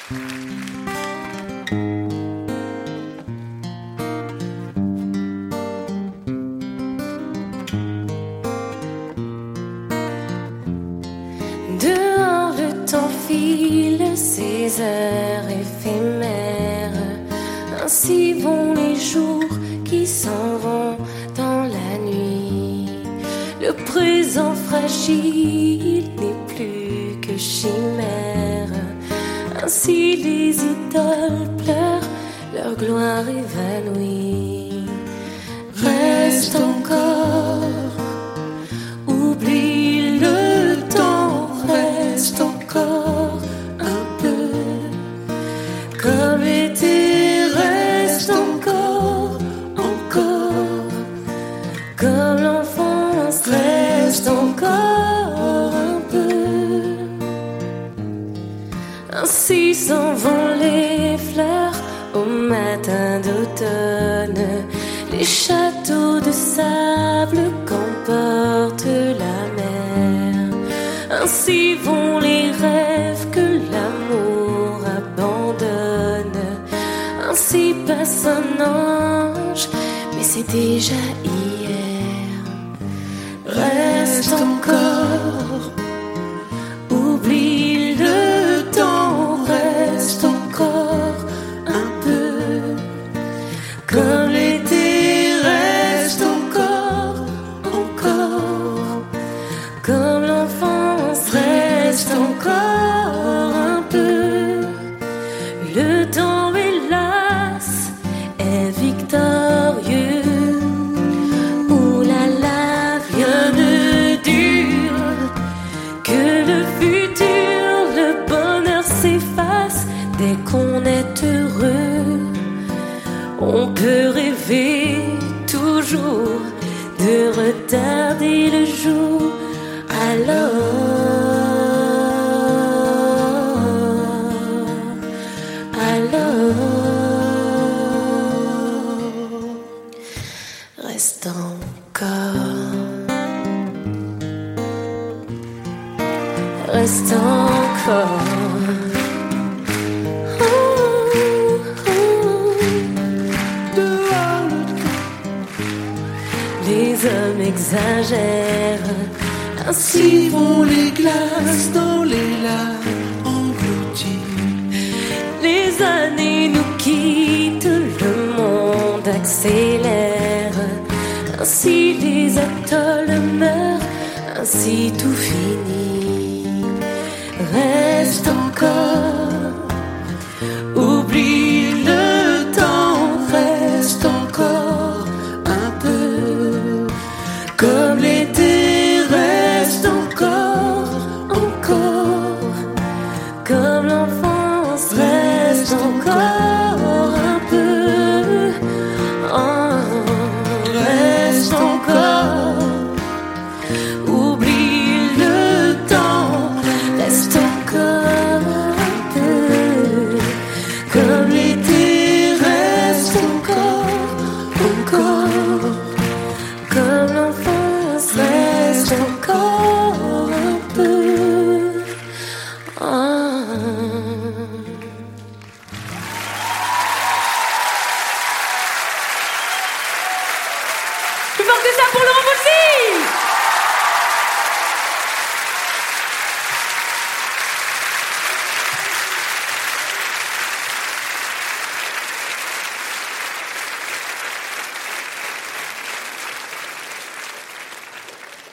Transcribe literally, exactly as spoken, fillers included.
Dehors le temps file ses heures éphémères. Ainsi vont les jours qui s'en vont dans la nuit. Le présent fragile n'est plus que chimère. Ainsi les idoles pleurent leur gloire évanouie. Reste encore, oublie le temps, reste encore un peu. Comme l'été, reste encore, encore. Comme l'enfance, reste encore un peu. Ainsi s'en vont les fleurs au matin d'automne. Les châteaux de sable qu'emporte la mer. Ainsi vont les rêves que l'amour abandonne. Ainsi passe un ange, mais c'est déjà hier. Reste encore, oublie le temps, reste encore un peu. Comme l'été, reste encore, encore. Comme l'enfance, reste encore un peu. Le temps, hélas, est victorieux. Ouh là là, rien ne dure. Que le futur, le bonheur s'efface dès qu'on est heureux. On peut rêver toujours de retarder le jour. Alors, alors, reste encore, reste encore. Les hommes exagèrent, ainsi vont les glaces dans les lacs engloutis. Les années nous quittent, le monde accélère. Ainsi les atolls meurent, ainsi tout finit. Reste encore, oublie le temps, reste encore un peu. Comme l'été, reste encore, encore. Comme l'enfant.